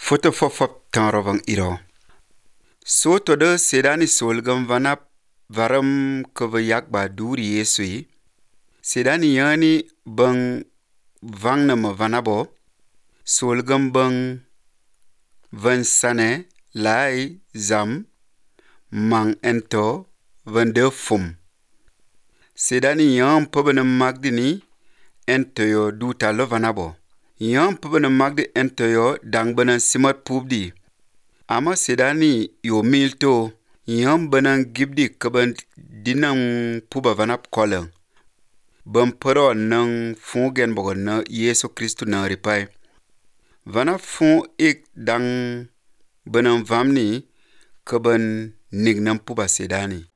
Foto fofop tanrovang iro. Soto de sedani solgam vanap varam kavayak ba duri Yesui. Sedani yani bang vangna ma vanabo. Solgam bang vansane lai zam mang ento vande fum. Sedani yan pabana magdini ento yo duta lo vanabo. Yan pabana magdi ento yo dangbana simat pubdi. Ama sedani yo milto yan banan gibdi kaban dinang puba vanap kolang. Ban pero nang fungen bogon na Yesu Kristu na ripai. Vanap fun ik dang banan vamni kaban nignam puba sedani.